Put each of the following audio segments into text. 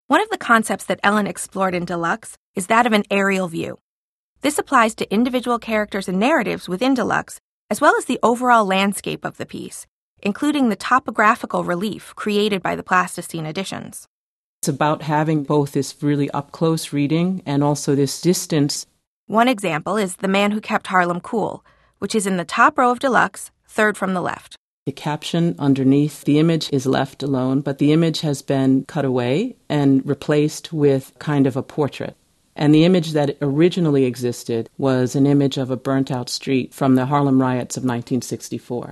One of the concepts that Ellen explored in Deluxe is that of an aerial view. This applies to individual characters and narratives within Deluxe, as well as the overall landscape of the piece, including the topographical relief created by the plasticine additions. It's about having both this really up-close reading and also this distance. One example is The Man Who Kept Harlem Cool, which is in the top row of Deluxe, third from the left. The caption underneath the image is left alone, but the image has been cut away and replaced with kind of a portrait. And the image that originally existed was an image of a burnt-out street from the Harlem riots of 1964.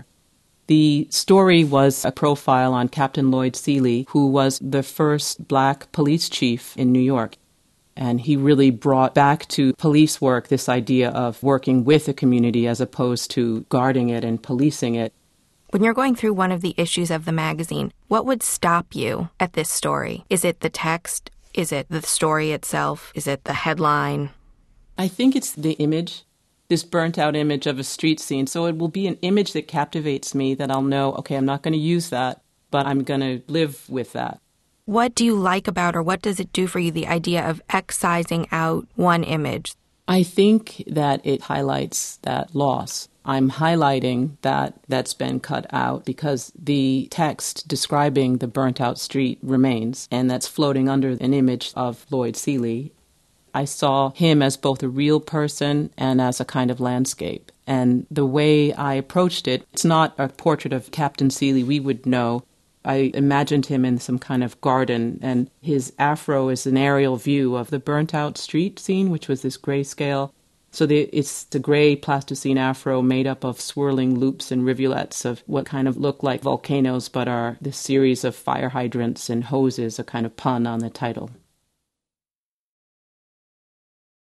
The story was a profile on Captain Lloyd Seeley, who was the first black police chief in New York. And he really brought back to police work this idea of working with a community as opposed to guarding it and policing it. When you're going through one of the issues of the magazine, what would stop you at this story? Is it the text? Is it the story itself? Is it the headline? I think it's the image, this burnt-out image of a street scene. So it will be an image that captivates me that I'll know, okay, I'm not going to use that, but I'm going to live with that. What do you like about, or what does it do for you, the idea of excising out one image? I think that it highlights that loss. I'm highlighting that's been cut out because the text describing the burnt-out street remains, and that's floating under an image of Lloyd Seeley. I saw him as both a real person and as a kind of landscape. And the way I approached it, it's not a portrait of Captain Seeley we would know. I imagined him in some kind of garden, and his afro is an aerial view of the burnt-out street scene, which was this grayscale. So it's the gray plasticine afro made up of swirling loops and rivulets of what kind of look like volcanoes but are this series of fire hydrants and hoses, a kind of pun on the title.